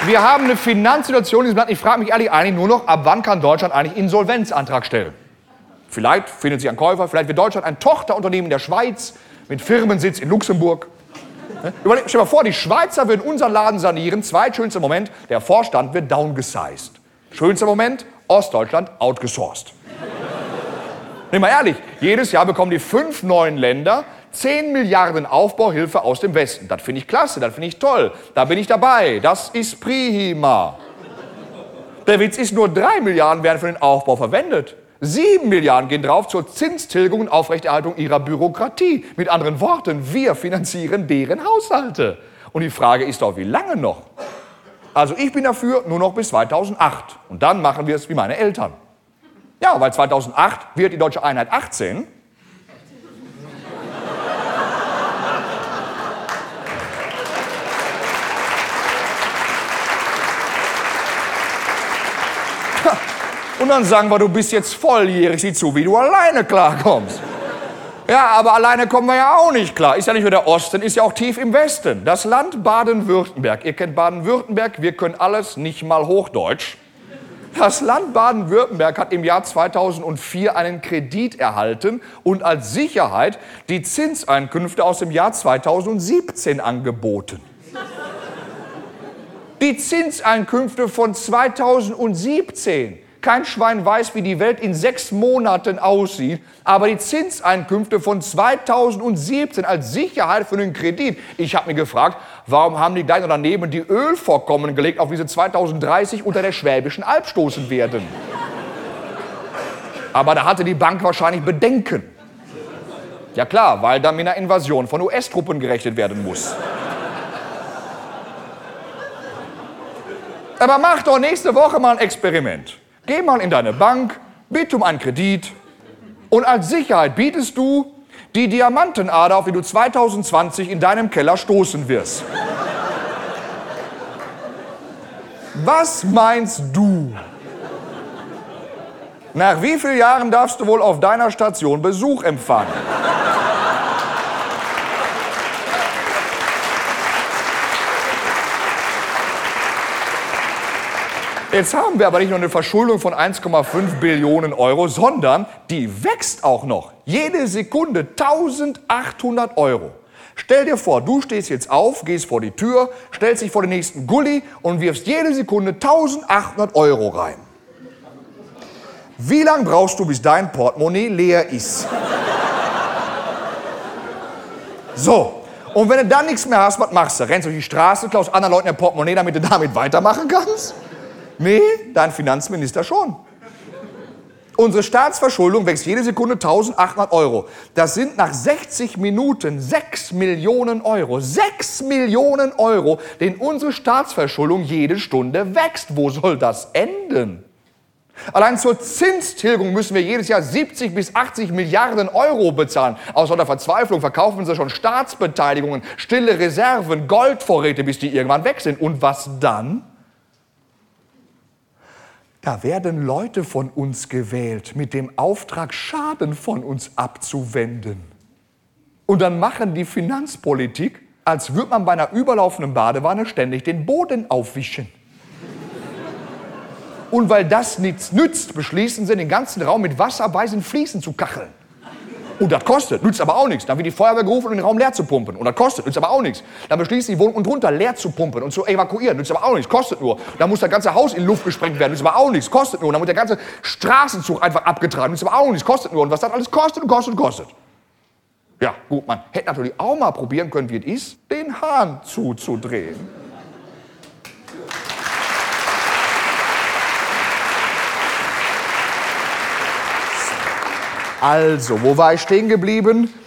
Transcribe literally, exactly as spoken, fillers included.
Wir haben eine Finanzsituation in diesem Land. Ich frage mich ehrlich eigentlich nur noch, ab wann kann Deutschland eigentlich Insolvenzantrag stellen? Vielleicht findet sich ein Käufer, vielleicht wird Deutschland ein Tochterunternehmen in der Schweiz mit Firmensitz in Luxemburg. Überleg, stell dir mal vor, die Schweizer würden unseren Laden sanieren. Zweitschönster Moment, der Vorstand wird downgesized. Schönster Moment, Ostdeutschland outgesourced. Nimm mal ehrlich, jedes Jahr bekommen die fünf neuen Länder zehn Milliarden Aufbauhilfe aus dem Westen. Das finde ich klasse, das finde ich toll. Da bin ich dabei. Das ist prima. Der Witz ist, nur drei Milliarden werden für den Aufbau verwendet. Sieben Milliarden gehen drauf zur Zinstilgung und Aufrechterhaltung ihrer Bürokratie. Mit anderen Worten, wir finanzieren deren Haushalte. Und die Frage ist doch, wie lange noch? Also ich bin dafür nur noch bis zweitausendacht. Und dann machen wir es wie meine Eltern. Ja, weil zweitausendacht wird die Deutsche Einheit achtzehn. Und dann sagen wir, du bist jetzt volljährig, sieh zu, wie du alleine klarkommst. Ja, aber alleine kommen wir ja auch nicht klar. Ist ja nicht nur der Osten, ist ja auch tief im Westen. Das Land Baden-Württemberg. Ihr kennt Baden-Württemberg, wir können alles nicht mal Hochdeutsch. Das Land Baden-Württemberg hat im Jahr zweitausendvier einen Kredit erhalten und als Sicherheit die Zinseinkünfte aus dem Jahr zweitausendsiebzehn angeboten. Die Zinseinkünfte von zweitausendsiebzehn. Kein Schwein weiß, wie die Welt in sechs Monaten aussieht, aber die Zinseinkünfte von zweitausendsiebzehn als Sicherheit für den Kredit. Ich habe mir gefragt, warum haben die gleich daneben die Ölvorkommen gelegt, auf diese zweitausenddreißig unter der Schwäbischen Alb stoßen werden? Aber da hatte die Bank wahrscheinlich Bedenken. Ja klar, weil da mit einer Invasion von U S-Truppen gerechnet werden muss. Aber mach doch nächste Woche mal ein Experiment. Geh mal in deine Bank, bitte um einen Kredit und als Sicherheit bietest du die Diamantenader, auf die du zweitausendzwanzig in deinem Keller stoßen wirst. Was meinst du? Nach wie vielen Jahren darfst du wohl auf deiner Station Besuch empfangen? Jetzt haben wir aber nicht nur eine Verschuldung von eins Komma fünf Billionen Euro, sondern die wächst auch noch. Jede Sekunde eintausendachthundert Euro. Stell dir vor, du stehst jetzt auf, gehst vor die Tür, stellst dich vor den nächsten Gully und wirfst jede Sekunde eintausendachthundert Euro rein. Wie lange brauchst du, bis dein Portemonnaie leer ist? So, und wenn du dann nichts mehr hast, was machst du? Rennst durch die Straße, klaust anderen Leuten ihr Portemonnaie, damit du damit weitermachen kannst? Nee, dein Finanzminister schon. Unsere Staatsverschuldung wächst jede Sekunde eintausendachthundert Euro. Das sind nach sechzig Minuten sechs Millionen Euro. sechs Millionen Euro, den unsere Staatsverschuldung jede Stunde wächst. Wo soll das enden? Allein zur Zinstilgung müssen wir jedes Jahr siebzig bis achtzig Milliarden Euro bezahlen. Aus lauter Verzweiflung verkaufen sie schon Staatsbeteiligungen, stille Reserven, Goldvorräte, bis die irgendwann weg sind. Und was dann? Da werden Leute von uns gewählt, mit dem Auftrag, Schaden von uns abzuwenden. Und dann machen die Finanzpolitik, als würde man bei einer überlaufenden Badewanne ständig den Boden aufwischen. Und weil das nichts nützt, beschließen sie, den ganzen Raum mit wasserweißen Fliesen zu kacheln. Und das kostet, nützt aber auch nichts. Dann wird die Feuerwehr gerufen, um den Raum leer zu pumpen. Und das kostet, nützt aber auch nichts. Dann beschließen die Wohnung unten drunter leer zu pumpen und zu evakuieren. Nützt aber auch nichts, kostet nur. Dann muss das ganze Haus in Luft gesprengt werden. Nützt aber auch nichts, kostet nur. Dann wird der ganze Straßenzug einfach abgetragen. Nützt aber auch nichts, kostet nur. Und was das alles kostet und kostet und kostet. Ja, gut, man hätte natürlich auch mal probieren können, wie es ist, den Hahn zuzudrehen. Also, wo war ich stehen geblieben?